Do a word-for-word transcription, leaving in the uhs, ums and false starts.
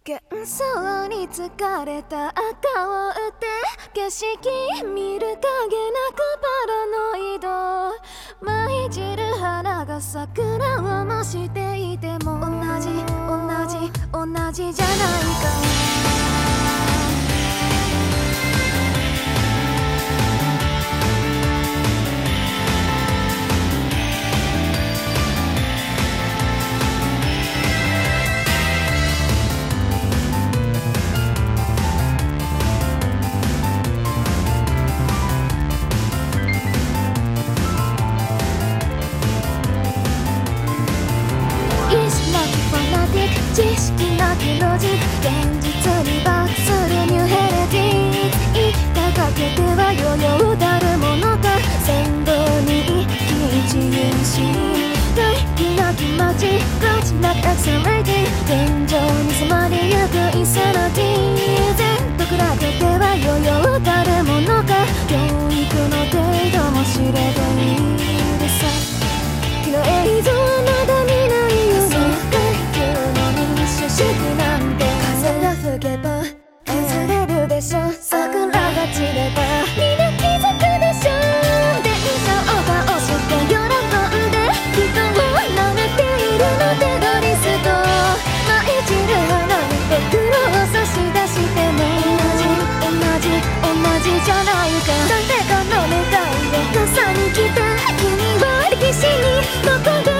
幻想に疲れた赤を打って景色見る影なくパラノイド舞い散る花が桜を模していても同じ同じ同じじゃないか知識なきロジック現実にバックするニューヘレティック言ったかけては余裕たるものか先導に一喜一憂し大気なき街クラッチなくアクセラレーティ天井に染まりゆくインサナティ全と比べては余裕たるものか教育の程度も知れているさ昨日映像はまだ見ないよね四季なんて風が吹けば崩れるでしょ桜が散ればみんな気づくでしょ電車を倒して喜んで人を舐めているのでドリスト舞い散る花に袋を差し出しても同じ同じ同じじゃないか誰かの願いを傘に来た君は歴史に残る